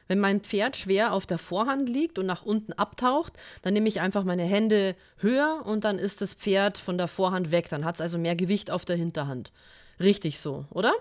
Wenn mein Pferd schwer auf der Vorhand liegt und nach unten abtaucht, dann nehme ich einfach meine Hände höher und dann ist das Pferd von der Vorhand weg. Dann hat es also mehr Gewicht auf der Hinterhand. Richtig so, oder?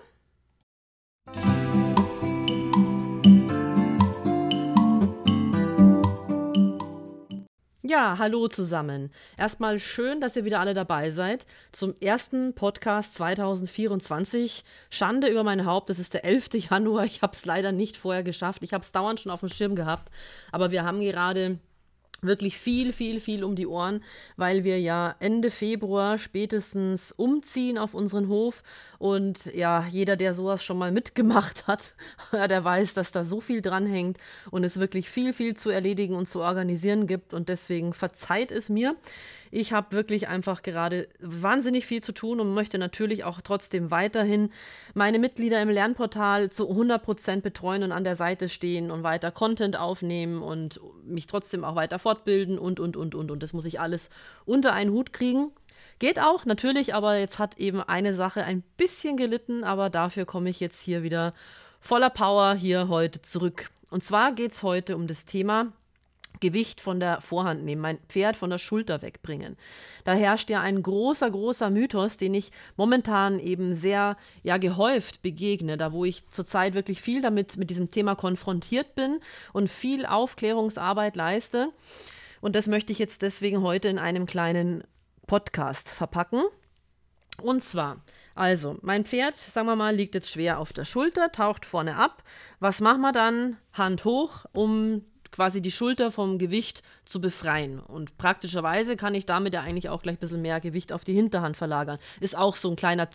Ja, hallo zusammen. Erstmal schön, dass ihr wieder alle dabei seid zum ersten Podcast 2024. Schande über mein Haupt, es ist der 11. Januar. Ich habe es leider nicht vorher geschafft. Ich habe es dauernd schon auf dem Schirm gehabt, aber wir haben gerade wirklich viel um die Ohren, weil wir ja Ende Februar spätestens umziehen auf unseren Hof. Und ja, jeder, der sowas schon mal mitgemacht hat, der weiß, dass da so viel dranhängt und es wirklich viel zu erledigen und zu organisieren gibt. Und deswegen verzeiht es mir. Ich habe wirklich einfach gerade wahnsinnig viel zu tun und möchte natürlich auch trotzdem weiterhin meine Mitglieder im Lernportal zu 100% betreuen und an der Seite stehen und weiter Content aufnehmen und mich trotzdem auch weiter fortbilden und. Das muss ich alles unter einen Hut kriegen. Geht auch, natürlich, aber jetzt hat eben eine Sache ein bisschen gelitten, aber dafür komme ich jetzt hier wieder voller Power hier heute zurück. Und zwar geht es heute um das Thema Gewicht von der Vorhand nehmen, mein Pferd von der Schulter wegbringen. Da herrscht ja ein großer Mythos, den ich momentan eben sehr gehäuft begegne, da wo ich zurzeit wirklich viel mit diesem Thema konfrontiert bin und viel Aufklärungsarbeit leiste. Und das möchte ich jetzt deswegen heute in einem kleinen Podcast verpacken. Und zwar, also, mein Pferd, sagen wir mal, liegt jetzt schwer auf der Schulter, taucht vorne ab. Was machen wir dann? Hand hoch, um quasi die Schulter vom Gewicht zu befreien. Und praktischerweise kann ich damit ja eigentlich auch gleich ein bisschen mehr Gewicht auf die Hinterhand verlagern. Ist auch so ein kleiner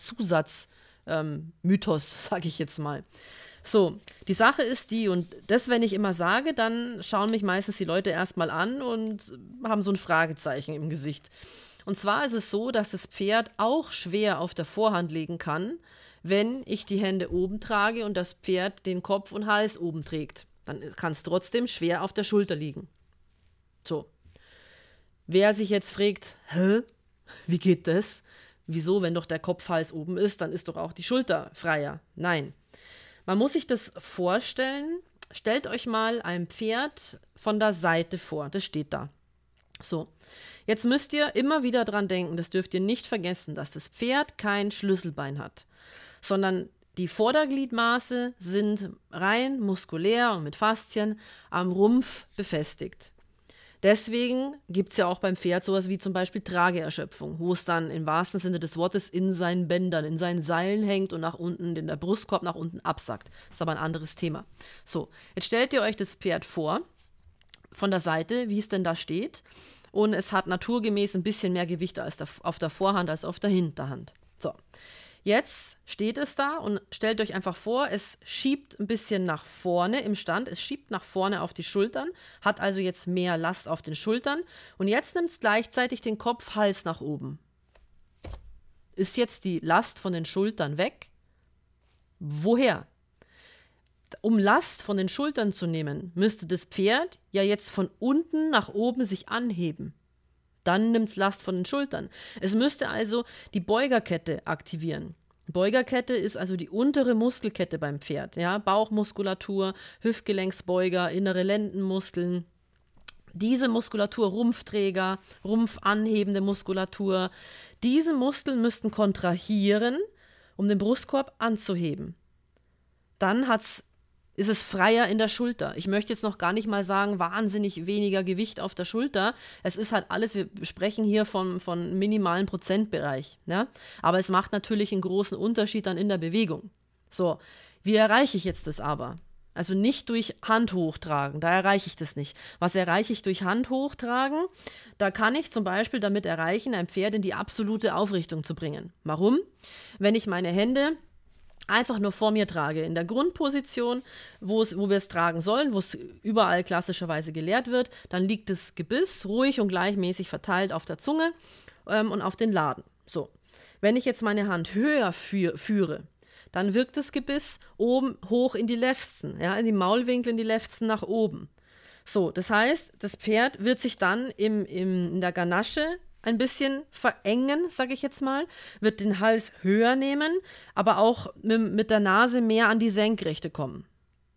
Mythos, sage ich jetzt mal. So, die Sache ist die, und das, wenn ich immer sage, dann schauen mich meistens die Leute erstmal an und haben so ein Fragezeichen im Gesicht. Und zwar ist es so, dass das Pferd auch schwer auf der Vorhand liegen kann, wenn ich die Hände oben trage und das Pferd den Kopf und Hals oben trägt. Dann kann es trotzdem schwer auf der Schulter liegen. So. Wer sich jetzt fragt, wie geht das? Wieso, wenn doch der Kopf-Hals oben ist, dann ist doch auch die Schulter freier. Nein. Man muss sich das vorstellen, stellt euch mal ein Pferd von der Seite vor, das steht da. So, jetzt müsst ihr immer wieder dran denken, das dürft ihr nicht vergessen, dass das Pferd kein Schlüsselbein hat, sondern die Vordergliedmaße sind rein muskulär und mit Faszien am Rumpf befestigt. Deswegen gibt es ja auch beim Pferd sowas wie zum Beispiel Trageerschöpfung, wo es dann im wahrsten Sinne des Wortes in seinen Bändern, in seinen Seilen hängt und nach unten, in der Brustkorb nach unten absackt. Das ist aber ein anderes Thema. So, jetzt stellt ihr euch das Pferd vor, von der Seite, wie es denn da steht. Und es hat naturgemäß ein bisschen mehr Gewicht auf der Vorhand als auf der Hinterhand. So. Jetzt steht es da und stellt euch einfach vor, es schiebt ein bisschen nach vorne im Stand, es schiebt nach vorne auf die Schultern, hat also jetzt mehr Last auf den Schultern und jetzt nimmt es gleichzeitig den Kopf, Hals nach oben. Ist jetzt die Last von den Schultern weg? Woher? Um Last von den Schultern zu nehmen, müsste das Pferd ja jetzt von unten nach oben sich anheben. Dann nimmt es Last von den Schultern. Es müsste also die Beugerkette aktivieren. Beugerkette ist also die untere Muskelkette beim Pferd. Ja? Bauchmuskulatur, Hüftgelenksbeuger, innere Lendenmuskeln. Diese Muskulatur, Rumpfträger, rumpfanhebende Muskulatur, diese Muskeln müssten kontrahieren, um den Brustkorb anzuheben. Dann ist es freier in der Schulter. Ich möchte jetzt noch gar nicht mal sagen, wahnsinnig weniger Gewicht auf der Schulter. Es ist halt alles, wir sprechen hier von minimalen Prozentbereich. Ja? Aber es macht natürlich einen großen Unterschied dann in der Bewegung. So, wie erreiche ich jetzt das aber? Also nicht durch Hand hochtragen, da erreiche ich das nicht. Was erreiche ich durch Hand hochtragen? Da kann ich zum Beispiel damit erreichen, ein Pferd in die absolute Aufrichtung zu bringen. Warum? Wenn ich meine Hände einfach nur vor mir trage, in der Grundposition, wo wir es tragen sollen, wo es überall klassischerweise gelehrt wird, dann liegt das Gebiss ruhig und gleichmäßig verteilt auf der Zunge und auf den Laden. So, wenn ich jetzt meine Hand höher führe, dann wirkt das Gebiss oben hoch in die Lefzen, ja, in die Maulwinkel, in die Lefzen nach oben. So, das heißt, das Pferd wird sich dann in der Ganasche ein bisschen verengen, sage ich jetzt mal, wird den Hals höher nehmen, aber auch mit der Nase mehr an die Senkrechte kommen.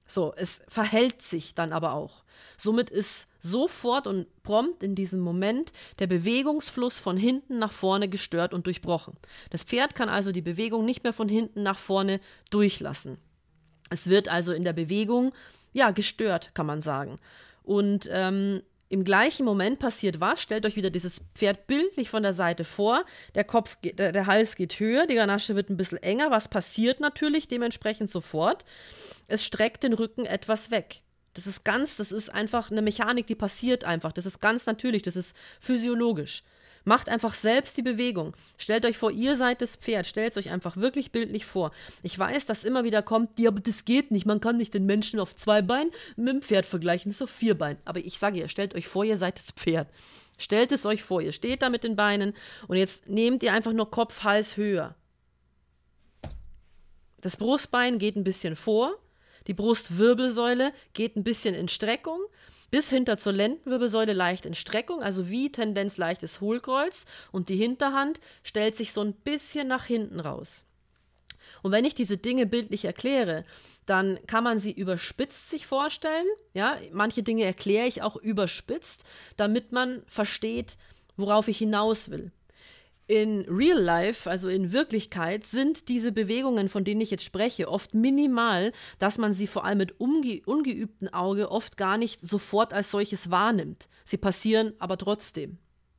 So, es verhält sich dann aber auch. Somit ist sofort und prompt in diesem Moment der Bewegungsfluss von hinten nach vorne gestört und durchbrochen. Das Pferd kann also die Bewegung nicht mehr von hinten nach vorne durchlassen. Es wird also in der Bewegung, ja, gestört, kann man sagen. Und im gleichen Moment passiert was? Stellt euch wieder dieses Pferd bildlich von der Seite vor. Der Hals geht höher, die Ganasche wird ein bisschen enger. Was passiert natürlich dementsprechend sofort? Es streckt den Rücken etwas weg. Das ist einfach eine Mechanik, die passiert einfach. Das ist ganz natürlich, das ist physiologisch. Macht einfach selbst die Bewegung. Stellt euch vor, ihr seid das Pferd. Stellt es euch einfach wirklich bildlich vor. Ich weiß, dass immer wieder kommt, ja, aber das geht nicht. Man kann nicht den Menschen auf 2 Beinen mit dem Pferd vergleichen. Das ist auf 4 Beinen. Aber ich sage ihr, stellt euch vor, ihr seid das Pferd. Stellt es euch vor, ihr steht da mit den Beinen und jetzt nehmt ihr einfach nur Kopf, Hals höher. Das Brustbein geht ein bisschen vor. Die Brustwirbelsäule geht ein bisschen in Streckung. Bis hinter zur Lendenwirbelsäule leicht in Streckung, also wie Tendenz leichtes Hohlkreuz, und die Hinterhand stellt sich so ein bisschen nach hinten raus. Und wenn ich diese Dinge bildlich erkläre, dann kann man sie überspitzt sich vorstellen. Ja, manche Dinge erkläre ich auch überspitzt, damit man versteht, worauf ich hinaus will. In Real Life, also in Wirklichkeit, sind diese Bewegungen, von denen ich jetzt spreche, oft minimal, dass man sie vor allem mit ungeübtem Auge oft gar nicht sofort als solches wahrnimmt. Sie passieren aber trotzdem.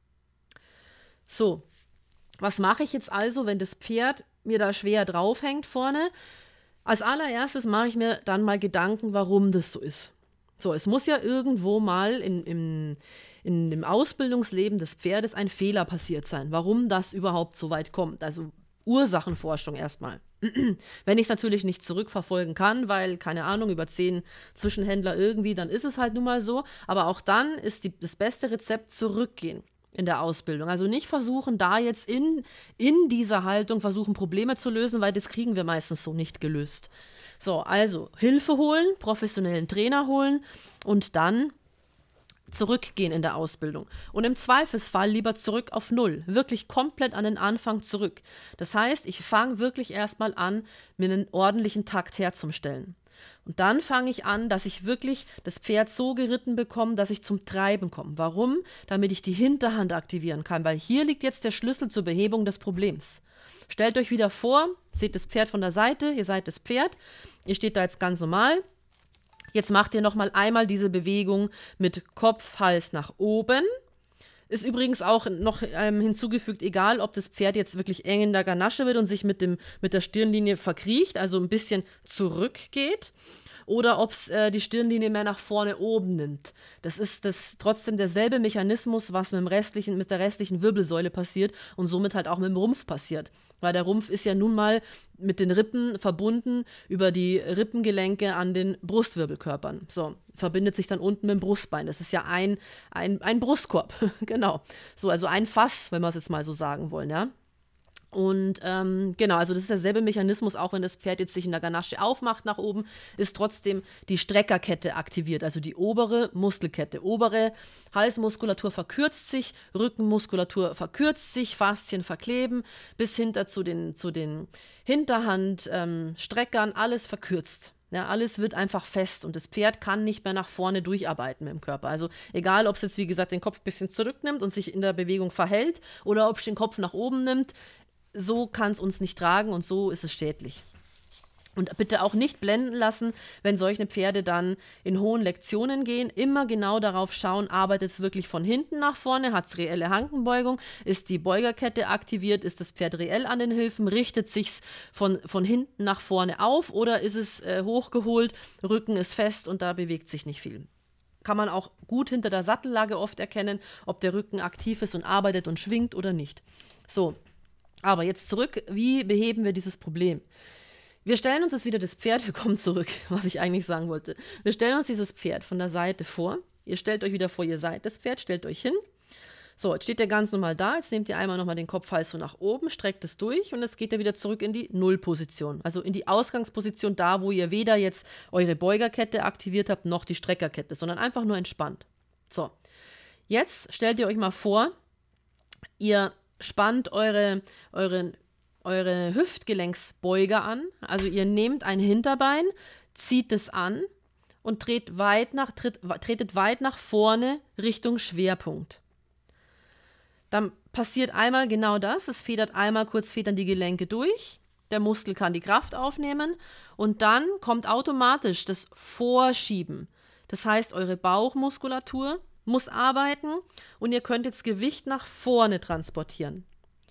So, was mache ich jetzt also, wenn das Pferd mir da schwer draufhängt vorne? Als allererstes mache ich mir dann mal Gedanken, warum das so ist. So, es muss ja irgendwo mal in dem Ausbildungsleben des Pferdes ein Fehler passiert sein, warum das überhaupt so weit kommt. Also Ursachenforschung erstmal. Wenn ich es natürlich nicht zurückverfolgen kann, weil, keine Ahnung, über 10 Zwischenhändler irgendwie, dann ist es halt nun mal so. Aber auch dann ist das beste Rezept zurückgehen in der Ausbildung. Also nicht versuchen, da jetzt in dieser Haltung versuchen, Probleme zu lösen, weil das kriegen wir meistens so nicht gelöst. So, also Hilfe holen, professionellen Trainer holen und dann zurückgehen in der Ausbildung. Und im Zweifelsfall lieber zurück auf Null. Wirklich komplett an den Anfang zurück. Das heißt, ich fange wirklich erstmal an, mir einen ordentlichen Takt herzustellen. Und dann fange ich an, dass ich wirklich das Pferd so geritten bekomme, dass ich zum Treiben komme. Warum? Damit ich die Hinterhand aktivieren kann, weil hier liegt jetzt der Schlüssel zur Behebung des Problems. Stellt euch wieder vor, seht das Pferd von der Seite, ihr seid das Pferd, ihr steht da jetzt ganz normal. Jetzt macht ihr nochmal einmal diese Bewegung mit Kopf, Hals nach oben. Ist übrigens auch noch hinzugefügt, egal ob das Pferd jetzt wirklich eng in der Ganasche wird und sich mit der Stirnlinie verkriecht, also ein bisschen zurückgeht, oder ob es die Stirnlinie mehr nach vorne oben nimmt. Das ist trotzdem derselbe Mechanismus, was mit der restlichen Wirbelsäule passiert und somit halt auch mit dem Rumpf passiert. Weil der Rumpf ist ja nun mal mit den Rippen verbunden über die Rippengelenke an den Brustwirbelkörpern. So, verbindet sich dann unten mit dem Brustbein. Das ist ja ein Brustkorb, genau. So, also ein Fass, wenn wir es jetzt mal so sagen wollen, ja. Und genau, also das ist derselbe Mechanismus, auch wenn das Pferd jetzt sich in der Ganasche aufmacht nach oben, ist trotzdem die Streckerkette aktiviert, also die obere Muskelkette. Obere Halsmuskulatur verkürzt sich, Rückenmuskulatur verkürzt sich, Faszien verkleben, bis hinter zu den Hinterhandstreckern, alles verkürzt. Ja, alles wird einfach fest und das Pferd kann nicht mehr nach vorne durcharbeiten mit dem Körper. Also egal, ob es jetzt, wie gesagt, den Kopf ein bisschen zurücknimmt und sich in der Bewegung verhält oder ob es den Kopf nach oben nimmt, so kann es uns nicht tragen und so ist es schädlich. Und bitte auch nicht blenden lassen, wenn solche Pferde dann in hohen Lektionen gehen. Immer genau darauf schauen, arbeitet es wirklich von hinten nach vorne, hat es reelle Hankenbeugung, ist die Beugerkette aktiviert, ist das Pferd reell an den Hilfen, richtet sich von hinten nach vorne auf oder ist es hochgeholt, Rücken ist fest und da bewegt sich nicht viel. Kann man auch gut hinter der Sattellage oft erkennen, ob der Rücken aktiv ist und arbeitet und schwingt oder nicht. So. Aber jetzt zurück, wie beheben wir dieses Problem? Wir stellen uns jetzt wieder das Pferd, wir kommen zurück, was ich eigentlich sagen wollte. Wir stellen uns dieses Pferd von der Seite vor. Ihr stellt euch wieder vor, ihr seid das Pferd, stellt euch hin. So, jetzt steht ihr ganz normal da, jetzt nehmt ihr einmal nochmal den Kopf, Hals so nach oben, streckt es durch und jetzt geht ihr wieder zurück in die Nullposition. Also in die Ausgangsposition, da wo ihr weder jetzt eure Beugerkette aktiviert habt, noch die Streckerkette, sondern einfach nur entspannt. So, jetzt stellt ihr euch mal vor, ihr spannt eure Hüftgelenksbeuger an. Also ihr nehmt ein Hinterbein, zieht es an und tretet weit nach vorne Richtung Schwerpunkt. Dann passiert einmal genau das, es federn die Gelenke durch, der Muskel kann die Kraft aufnehmen und dann kommt automatisch das Vorschieben. Das heißt, eure Bauchmuskulatur muss arbeiten und ihr könnt jetzt Gewicht nach vorne transportieren.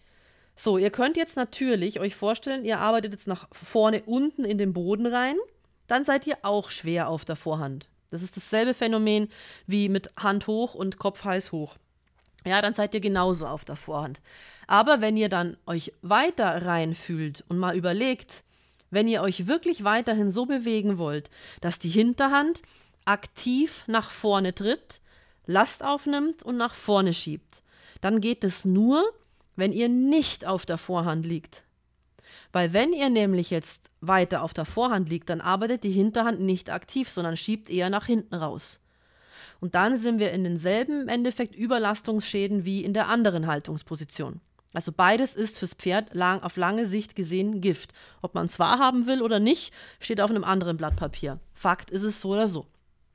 So, ihr könnt jetzt natürlich euch vorstellen, ihr arbeitet jetzt nach vorne unten in den Boden rein, dann seid ihr auch schwer auf der Vorhand. Das ist dasselbe Phänomen wie mit Hand hoch und Kopf, Hals hoch. Ja, dann seid ihr genauso auf der Vorhand. Aber wenn ihr dann euch weiter reinfühlt und mal überlegt, wenn ihr euch wirklich weiterhin so bewegen wollt, dass die Hinterhand aktiv nach vorne tritt, Last aufnimmt und nach vorne schiebt, dann geht es nur, wenn ihr nicht auf der Vorhand liegt. Weil wenn ihr nämlich jetzt weiter auf der Vorhand liegt, dann arbeitet die Hinterhand nicht aktiv, sondern schiebt eher nach hinten raus. Und dann sind wir in denselben im Endeffekt Überlastungsschäden wie in der anderen Haltungsposition. Also beides ist fürs Pferd auf lange Sicht gesehen Gift. Ob man es wahrhaben will oder nicht, steht auf einem anderen Blatt Papier. Fakt ist es so oder so.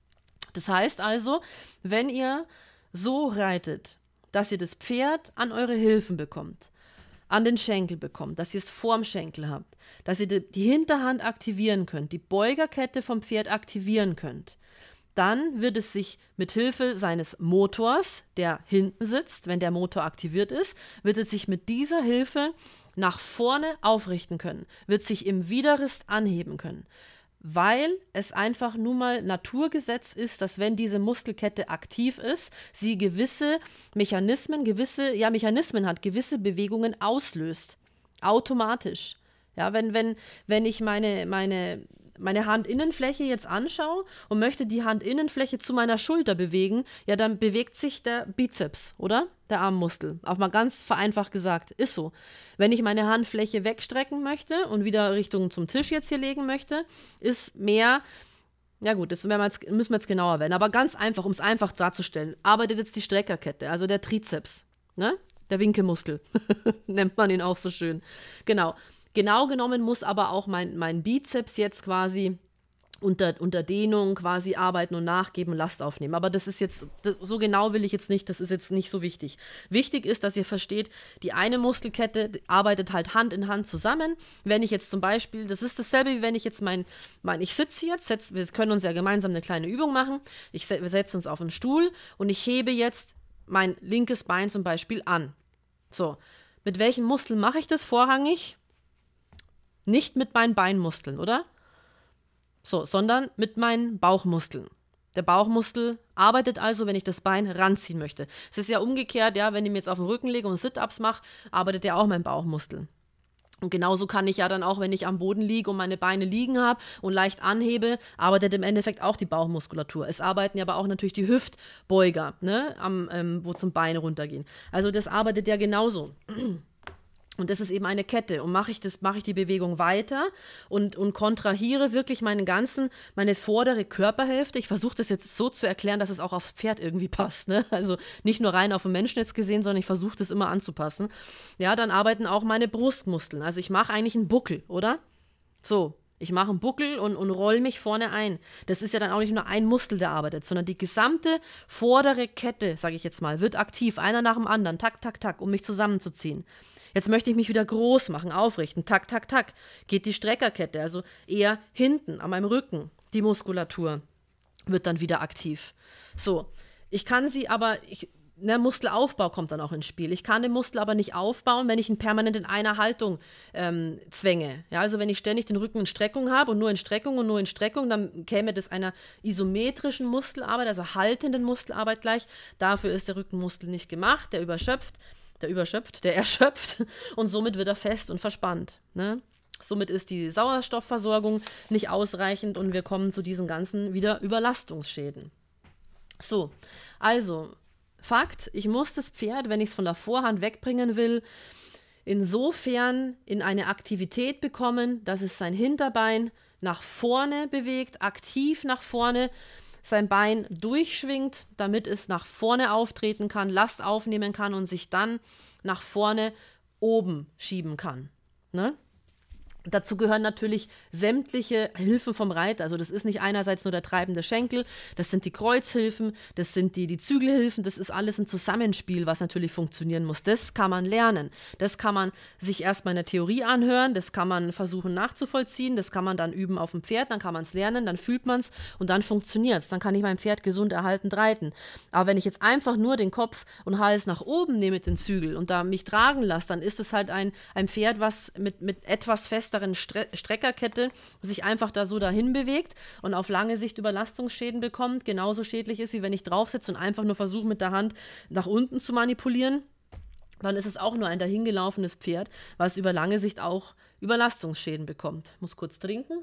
Das heißt also, wenn ihr so reitet, dass ihr das Pferd an eure Hilfen bekommt, an den Schenkel bekommt, dass ihr es vorm Schenkel habt, dass ihr die Hinterhand aktivieren könnt, die Beugerkette vom Pferd aktivieren könnt, dann wird es sich mit Hilfe seines Motors, der hinten sitzt, wenn der Motor aktiviert ist, wird es sich mit dieser Hilfe nach vorne aufrichten können, wird sich im Widerrist anheben können, weil es einfach nun mal Naturgesetz ist, dass wenn diese Muskelkette aktiv ist, sie gewisse Mechanismen hat, gewisse Bewegungen auslöst, automatisch. Ja, wenn ich meine Handinnenfläche jetzt anschaue und möchte die Handinnenfläche zu meiner Schulter bewegen, ja, dann bewegt sich der Bizeps, oder? Der Armmuskel. Auch mal ganz vereinfacht gesagt. Ist so. Wenn ich meine Handfläche wegstrecken möchte und wieder Richtung zum Tisch jetzt hier legen möchte, ist mehr, ja gut, das müssen wir jetzt genauer werden, aber ganz einfach, um es einfach darzustellen, arbeitet jetzt die Streckerkette, also der Trizeps, ne? Der Winkelmuskel, nennt man ihn auch so schön. Genau genommen muss aber auch mein Bizeps jetzt quasi unter Dehnung quasi arbeiten und nachgeben, Last aufnehmen. Aber so genau will ich jetzt nicht, das ist jetzt nicht so wichtig. Wichtig ist, dass ihr versteht, die eine Muskelkette arbeitet halt Hand in Hand zusammen. Wenn ich jetzt zum Beispiel, das ist dasselbe, wie wenn ich jetzt ich sitze jetzt, wir können uns ja gemeinsam eine kleine Übung machen. Wir setzen uns auf einen Stuhl und ich hebe jetzt mein linkes Bein zum Beispiel an. So, mit welchen Muskeln mache ich das vorrangig? Nicht mit meinen Beinmuskeln, oder? So, sondern mit meinen Bauchmuskeln. Der Bauchmuskel arbeitet also, wenn ich das Bein ranziehen möchte. Es ist ja umgekehrt, ja, wenn ich mir jetzt auf den Rücken lege und Sit-Ups mache, arbeitet ja auch mein Bauchmuskel. Und genauso kann ich ja dann auch, wenn ich am Boden liege und meine Beine liegen habe und leicht anhebe, arbeitet im Endeffekt auch die Bauchmuskulatur. Es arbeiten ja aber auch natürlich die Hüftbeuger, ne, wo zum Bein runtergehen. Also das arbeitet ja genauso. Und das ist eben eine Kette. Und mache ich die Bewegung weiter und kontrahiere wirklich meine vordere Körperhälfte. Ich versuche das jetzt so zu erklären, dass es auch aufs Pferd irgendwie passt. Ne? Also nicht nur rein auf den Menschen jetzt gesehen, sondern ich versuche das immer anzupassen. Ja, dann arbeiten auch meine Brustmuskeln. Also ich mache eigentlich einen Buckel, oder? So, ich mache einen Buckel und roll mich vorne ein. Das ist ja dann auch nicht nur ein Muskel, der arbeitet, sondern die gesamte vordere Kette, sage ich jetzt mal, wird aktiv, einer nach dem anderen, tak, tak, tak, um mich zusammenzuziehen. Jetzt möchte ich mich wieder groß machen, aufrichten, tak, tak, tak, geht die Streckerkette, also eher hinten an meinem Rücken, die Muskulatur wird dann wieder aktiv. So, ich kann sie aber, Muskelaufbau kommt dann auch ins Spiel. Ich kann den Muskel aber nicht aufbauen, wenn ich ihn permanent in einer Haltung zwänge. Ja, also wenn ich ständig den Rücken in Streckung habe und nur in Streckung und nur in Streckung, dann käme das einer isometrischen Muskelarbeit, also haltenden Muskelarbeit gleich. Dafür ist der Rückenmuskel nicht gemacht, der erschöpft und somit wird er fest und verspannt. Ne? Somit ist die Sauerstoffversorgung nicht ausreichend und wir kommen zu diesen ganzen wieder Überlastungsschäden. So, also Fakt, ich muss das Pferd, wenn ich es von der Vorhand wegbringen will, insofern in eine Aktivität bekommen, dass es sein Hinterbein nach vorne bewegt, aktiv nach vorne, sein Bein durchschwingt, damit es nach vorne auftreten kann, Last aufnehmen kann und sich dann nach vorne oben schieben kann. Ne? Dazu gehören natürlich sämtliche Hilfen vom Reiter. Also das ist nicht einerseits nur der treibende Schenkel, das sind die Kreuzhilfen, das sind die Zügelhilfen, das ist alles ein Zusammenspiel, was natürlich funktionieren muss. Das kann man lernen. Das kann man sich erstmal in der Theorie anhören, das kann man versuchen nachzuvollziehen, das kann man dann üben auf dem Pferd, dann kann man es lernen, dann fühlt man es und dann funktioniert es. Dann kann ich mein Pferd gesund erhaltend reiten. Aber wenn ich jetzt einfach nur den Kopf und Hals nach oben nehme mit den Zügel und da mich tragen lasse, dann ist es halt ein Pferd, was mit etwas fester Streckerkette sich einfach da so dahin bewegt und auf lange Sicht Überlastungsschäden bekommt, genauso schädlich ist, wie wenn ich draufsetze und einfach nur versuche, mit der Hand nach unten zu manipulieren, dann ist es auch nur ein dahingelaufenes Pferd, was über lange Sicht auch Überlastungsschäden bekommt. Ich muss kurz trinken.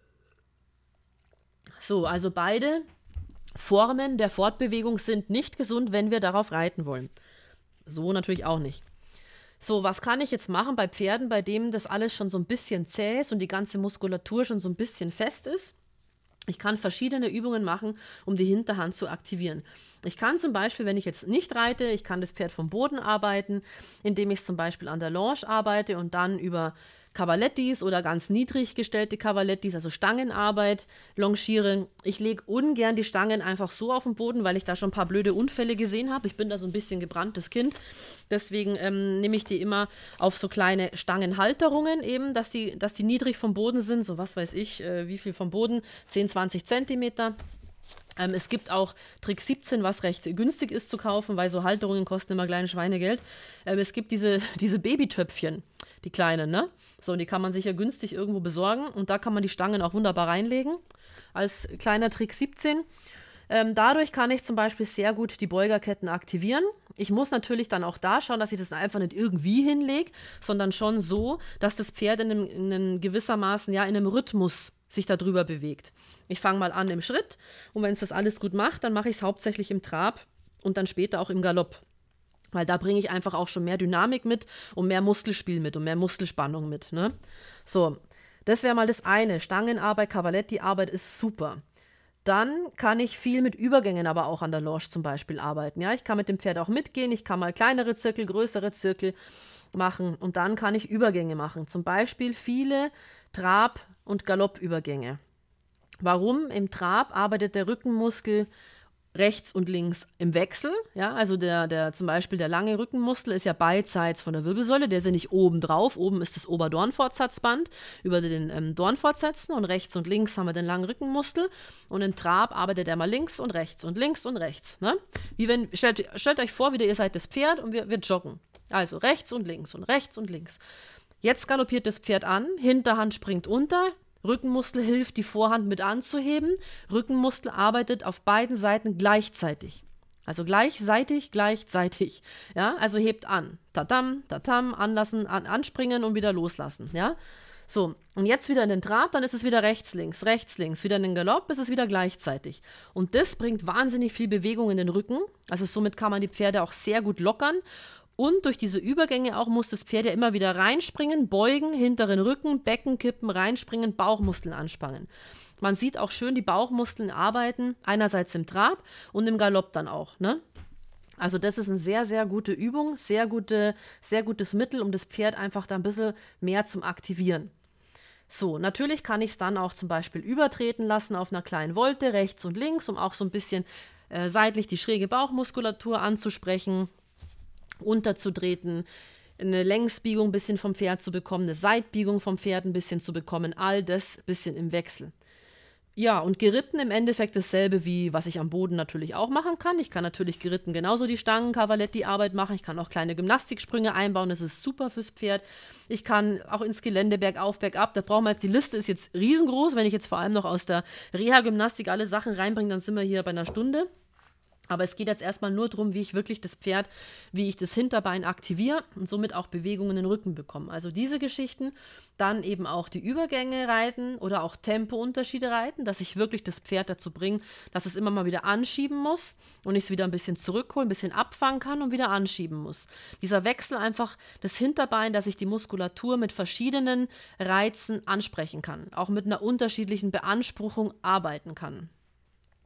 So, also beide Formen der Fortbewegung sind nicht gesund, wenn wir darauf reiten wollen. So natürlich auch nicht. So, was kann ich jetzt machen bei Pferden, bei denen das alles schon so ein bisschen zäh ist und die ganze Muskulatur schon so ein bisschen fest ist? Ich kann verschiedene Übungen machen, um die Hinterhand zu aktivieren. Ich kann zum Beispiel, wenn ich jetzt nicht reite, ich kann das Pferd vom Boden arbeiten, indem ich zum Beispiel an der Longe arbeite und dann über Cavalettis oder ganz niedrig gestellte Cavalettis, also Stangenarbeit, longiere. Ich lege ungern die Stangen einfach so auf den Boden, weil ich da schon ein paar blöde Unfälle gesehen habe. Ich bin da so ein bisschen gebranntes Kind. Deswegen nehme ich die immer auf so kleine Stangenhalterungen eben, dass die niedrig vom Boden sind. So was weiß ich, wie viel vom Boden? 10, 20 Zentimeter. Es gibt auch Trick 17, was recht günstig ist zu kaufen, weil so Halterungen kosten immer kleine Schweinegeld. Es gibt diese Babytöpfchen, die kleinen, ne? So, und die kann man sich ja günstig irgendwo besorgen. Und da kann man die Stangen auch wunderbar reinlegen, als kleiner Trick 17. Dadurch kann ich zum Beispiel sehr gut die Beugerketten aktivieren. Ich muss natürlich dann auch da schauen, dass ich das einfach nicht irgendwie hinlege, sondern schon so, dass das Pferd in einem gewissermaßen, ja, in einem Rhythmus sich darüber bewegt. Ich fange mal an im Schritt und wenn es das alles gut macht, dann mache ich es hauptsächlich im Trab und dann später auch im Galopp. Weil da bringe ich einfach auch schon mehr Dynamik mit und mehr Muskelspiel mit und mehr Muskelspannung mit. Ne? So, das wäre mal das eine. Stangenarbeit, Cavaletti-Arbeit ist super. Dann kann ich viel mit Übergängen aber auch an der Longe zum Beispiel arbeiten. Ja, ich kann mit dem Pferd auch mitgehen, ich kann mal kleinere Zirkel, größere Zirkel machen und dann kann ich Übergänge machen. Zum Beispiel viele Trab- und Galoppübergänge. Warum? Im Trab arbeitet der Rückenmuskel rechts und links im Wechsel. Ja, also zum Beispiel der lange Rückenmuskel ist ja beidseits von der Wirbelsäule, der ist ja nicht oben drauf. Oben ist das Oberdornfortsatzband über den Dornfortsätzen und rechts und links haben wir den langen Rückenmuskel und im Trab arbeitet er mal links und rechts und links und rechts. Ne? Stellt euch vor, wieder ihr seid das Pferd und wir joggen. Also rechts und links und rechts und links. Jetzt galoppiert das Pferd an, Hinterhand springt unter, Rückenmuskel hilft, die Vorhand mit anzuheben. Rückenmuskel arbeitet auf beiden Seiten gleichzeitig. Also gleichzeitig. Ja, also hebt an. Tatam, tatam, anlassen, anspringen und wieder loslassen. Ja, so. Und jetzt wieder in den Trab, dann ist es wieder rechts, links. Wieder in den Galopp, ist es wieder gleichzeitig. Und das bringt wahnsinnig viel Bewegung in den Rücken. Also somit kann man die Pferde auch sehr gut lockern. Und durch diese Übergänge auch muss das Pferd ja immer wieder reinspringen, beugen, hinteren Rücken, Becken kippen, reinspringen, Bauchmuskeln anspannen. Man sieht auch schön die Bauchmuskeln arbeiten, einerseits im Trab und im Galopp dann auch. Ne? Also das ist eine sehr, sehr gute Übung, sehr gutes Mittel, um das Pferd einfach da ein bisschen mehr zum Aktivieren. So, natürlich kann ich es dann auch zum Beispiel übertreten lassen auf einer kleinen Volte, rechts und links, um auch so ein bisschen seitlich die schräge Bauchmuskulatur anzusprechen, unterzutreten, eine Längsbiegung ein bisschen vom Pferd zu bekommen, eine Seitbiegung vom Pferd ein bisschen zu bekommen, all das ein bisschen im Wechsel. Ja, und geritten im Endeffekt dasselbe wie, was ich am Boden natürlich auch machen kann. Ich kann natürlich geritten genauso die Stangen, Cavaletti-Arbeit machen. Ich kann auch kleine Gymnastiksprünge einbauen, das ist super fürs Pferd. Ich kann auch ins Gelände bergauf, bergab, da brauchen wir jetzt, die Liste ist jetzt riesengroß. Wenn ich jetzt vor allem noch aus der Reha-Gymnastik alle Sachen reinbringe, dann sind wir hier bei einer Stunde. Aber es geht jetzt erstmal nur darum, wie ich wirklich das Pferd, wie ich das Hinterbein aktiviere und somit auch Bewegungen in den Rücken bekomme. Also diese Geschichten, dann eben auch die Übergänge reiten oder auch Tempounterschiede reiten, dass ich wirklich das Pferd dazu bringe, dass es immer mal wieder anschieben muss und ich es wieder ein bisschen zurückholen, ein bisschen abfangen kann und wieder anschieben muss. Dieser Wechsel einfach, das Hinterbein, dass ich die Muskulatur mit verschiedenen Reizen ansprechen kann, auch mit einer unterschiedlichen Beanspruchung arbeiten kann.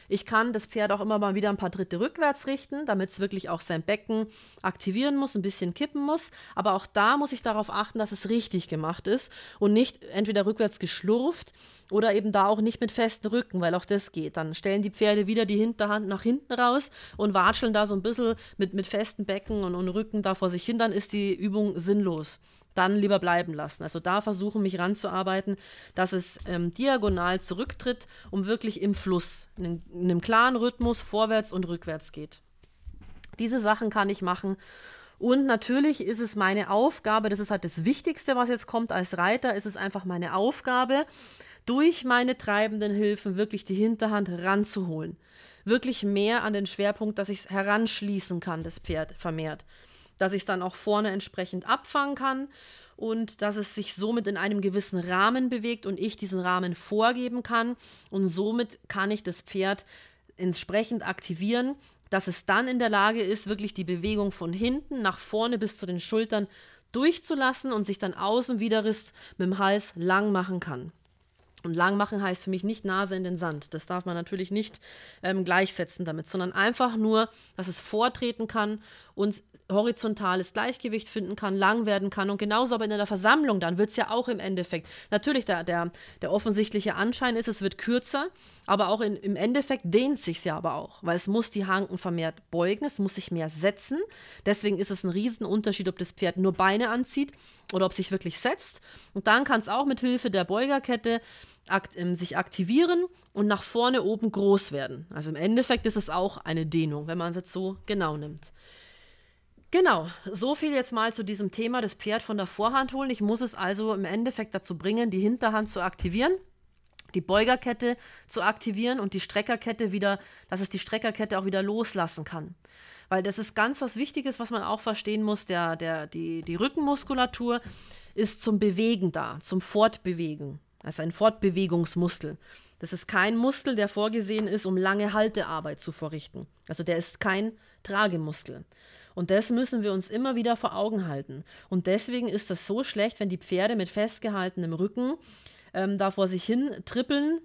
Ich kann das Pferd auch immer mal wieder ein paar Tritte rückwärts richten, damit es wirklich auch sein Becken aktivieren muss, ein bisschen kippen muss. Aber auch da muss ich darauf achten, dass es richtig gemacht ist und nicht entweder rückwärts geschlurft oder eben da auch nicht mit festem Rücken, weil auch das geht. Dann stellen die Pferde wieder die Hinterhand nach hinten raus und watscheln da so ein bisschen mit festem Becken und Rücken da vor sich hin. Dann ist die Übung sinnlos. Dann lieber bleiben lassen. Also da versuchen, mich ranzuarbeiten, dass es diagonal zurücktritt, um wirklich im Fluss, in einem klaren Rhythmus vorwärts und rückwärts geht. Diese Sachen kann ich machen. Und natürlich ist es meine Aufgabe, das ist halt das Wichtigste, was jetzt kommt als Reiter, ist es einfach meine Aufgabe, durch meine treibenden Hilfen wirklich die Hinterhand ranzuholen. Wirklich mehr an den Schwerpunkt, dass ich es heranschließen kann, das Pferd vermehrt. Dass ich es dann auch vorne entsprechend abfangen kann und dass es sich somit in einem gewissen Rahmen bewegt und ich diesen Rahmen vorgeben kann. Und somit kann ich das Pferd entsprechend aktivieren, dass es dann in der Lage ist, wirklich die Bewegung von hinten nach vorne bis zu den Schultern durchzulassen und sich dann außen Widerriss mit dem Hals lang machen kann. Und lang machen heißt für mich nicht Nase in den Sand. Das darf man natürlich nicht gleichsetzen damit, sondern einfach nur, dass es vortreten kann und horizontales Gleichgewicht finden kann, lang werden kann. Und genauso aber in der Versammlung, dann wird es ja auch im Endeffekt, natürlich der offensichtliche Anschein ist, es wird kürzer, aber auch im Endeffekt dehnt es sich ja aber auch, weil es muss die Hanken vermehrt beugen, es muss sich mehr setzen. Deswegen ist es ein Riesenunterschied, ob das Pferd nur Beine anzieht oder ob sich wirklich setzt. Und dann kann es auch mit Hilfe der Beugerkette sich aktivieren und nach vorne oben groß werden. Also im Endeffekt ist es auch eine Dehnung, wenn man es jetzt so genau nimmt. Genau, so viel jetzt mal zu diesem Thema, das Pferd von der Vorhand holen. Ich muss es also im Endeffekt dazu bringen, die Hinterhand zu aktivieren, die Beugerkette zu aktivieren und die Streckerkette wieder, dass es die Streckerkette auch wieder loslassen kann. Weil das ist ganz was Wichtiges, was man auch verstehen muss, die Rückenmuskulatur ist zum Bewegen da, zum Fortbewegen. Das ist ein Fortbewegungsmuskel. Das ist kein Muskel, der vorgesehen ist, um lange Haltearbeit zu verrichten. Also der ist kein Tragemuskel. Und das müssen wir uns immer wieder vor Augen halten. Und deswegen ist das so schlecht, wenn die Pferde mit festgehaltenem Rücken da vor sich hin trippeln.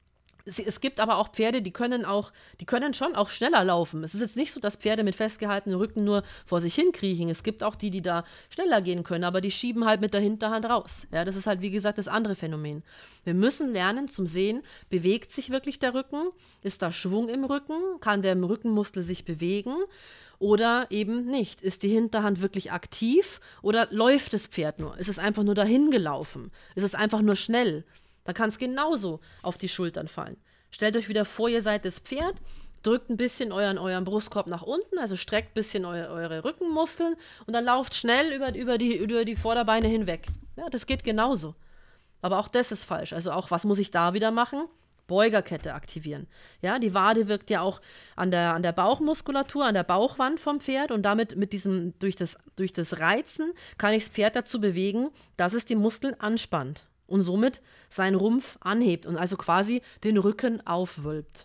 Es gibt aber auch Pferde, die können schon auch schneller laufen. Es ist jetzt nicht so, dass Pferde mit festgehaltenem Rücken nur vor sich hin kriechen. Es gibt auch die da schneller gehen können, aber die schieben halt mit der Hinterhand raus. Ja, das ist halt, wie gesagt, das andere Phänomen. Wir müssen lernen zum Sehen, bewegt sich wirklich der Rücken? Ist da Schwung im Rücken? Kann der Rückenmuskel sich bewegen? Oder eben nicht. Ist die Hinterhand wirklich aktiv oder läuft das Pferd nur? Ist es einfach nur dahin gelaufen? Ist es einfach nur schnell? Dann kann es genauso auf die Schultern fallen. Stellt euch wieder vor, ihr seid das Pferd, drückt ein bisschen euren Brustkorb nach unten, also streckt ein bisschen eure Rückenmuskeln und dann lauft schnell über die Vorderbeine hinweg. Ja, das geht genauso. Aber auch das ist falsch. Also auch, was muss ich da wieder machen? Beugerkette aktivieren. Ja, die Wade wirkt ja auch an der Bauchmuskulatur, an der Bauchwand vom Pferd und damit durch das Reizen kann ich das Pferd dazu bewegen, dass es die Muskeln anspannt und somit seinen Rumpf anhebt und also quasi den Rücken aufwölbt.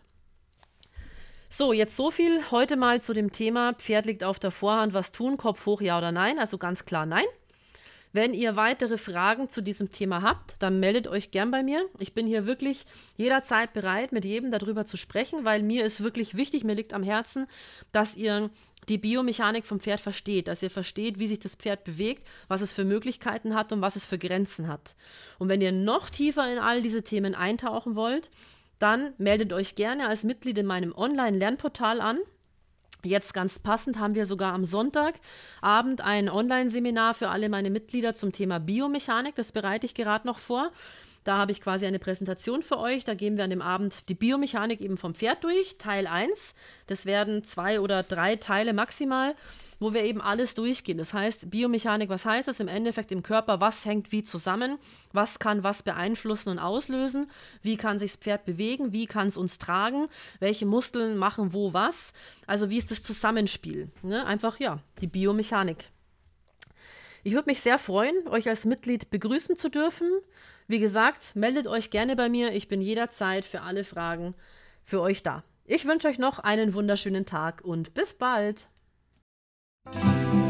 So, jetzt so viel heute mal zu dem Thema Pferd liegt auf der Vorhand, was tun, Kopf hoch, ja oder nein? Also ganz klar nein. Wenn ihr weitere Fragen zu diesem Thema habt, dann meldet euch gern bei mir. Ich bin hier wirklich jederzeit bereit, mit jedem darüber zu sprechen, weil mir ist wirklich wichtig, mir liegt am Herzen, dass ihr die Biomechanik vom Pferd versteht, dass ihr versteht, wie sich das Pferd bewegt, was es für Möglichkeiten hat und was es für Grenzen hat. Und wenn ihr noch tiefer in all diese Themen eintauchen wollt, dann meldet euch gerne als Mitglied in meinem Online-Lernportal an. Jetzt ganz passend haben wir sogar am Sonntagabend ein Online-Seminar für alle meine Mitglieder zum Thema Biomechanik. Das bereite ich gerade noch vor. Da habe ich quasi eine Präsentation für euch. Da gehen wir an dem Abend die Biomechanik eben vom Pferd durch, Teil 1. Das werden 2 oder 3 Teile maximal, wo wir eben alles durchgehen. Das heißt, Biomechanik, was heißt das? Im Endeffekt im Körper, was hängt wie zusammen? Was kann was beeinflussen und auslösen? Wie kann sich das Pferd bewegen? Wie kann es uns tragen? Welche Muskeln machen wo was? Also wie ist das Zusammenspiel? Ne? Einfach, ja, die Biomechanik. Ich würde mich sehr freuen, euch als Mitglied begrüßen zu dürfen. Wie gesagt, meldet euch gerne bei mir. Ich bin jederzeit für alle Fragen für euch da. Ich wünsche euch noch einen wunderschönen Tag und bis bald.